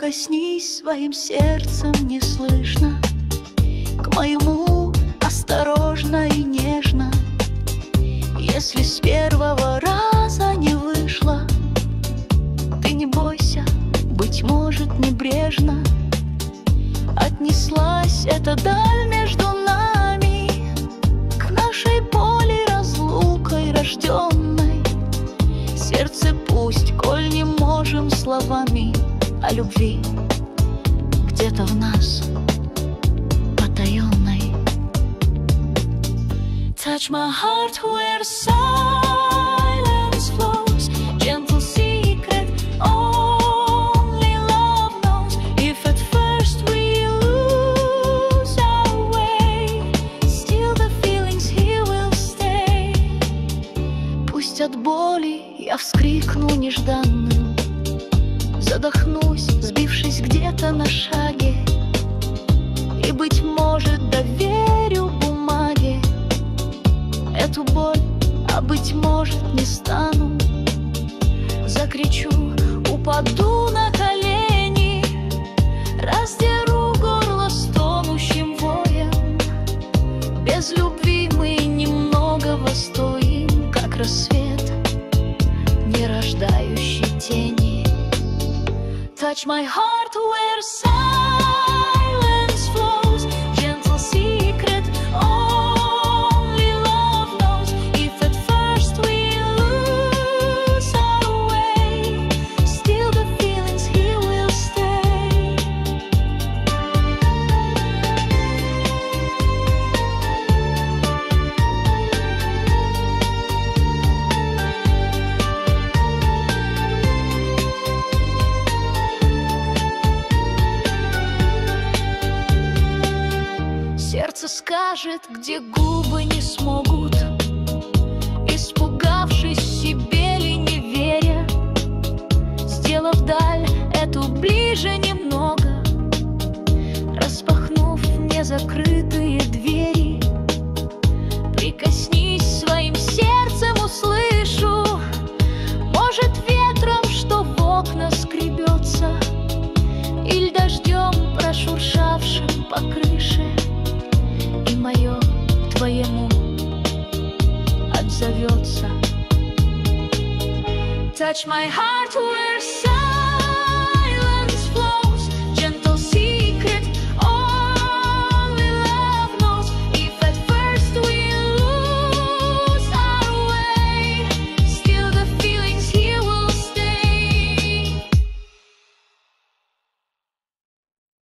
Прикоснись своим сердцем неслышно к моему, осторожно и нежно. Если с первого раза не вышло, ты не бойся, быть может, небрежно отнеслась эта даль между нами к нашей боли разлукой рожденной. Сердце пусть, коль не можем словами о любви, где-то в нас потаенной. Touch my heart where silence flows, gentle secret only love knows. If at first we lose our way, still the feelings here will stay. Пусть от боли я вскрикну нежданным, задохнусь, сбившись где-то на шаге, и, быть может, доверю бумаге эту боль, а быть может, не стану. Закричу, упаду на колени, раздеру горло стонущим воем. Без любви мы немного востоим, как рассвет, не рождающий тени. Touch my heart where silence flows, gentle secret only love knows. If at first we lose our way, still the feelings here will stay. Сердце скажет, где губы не смогут, испугавшись себе ли не веря, сделав даль эту ближе немного, распахнув незакрытые двери. Прикоснись своим сердцем, услышу, может, ветром, что в окна скребется, или дождем, прошуршавшим по крыше, и мое твоему отзовется. Touch my heart where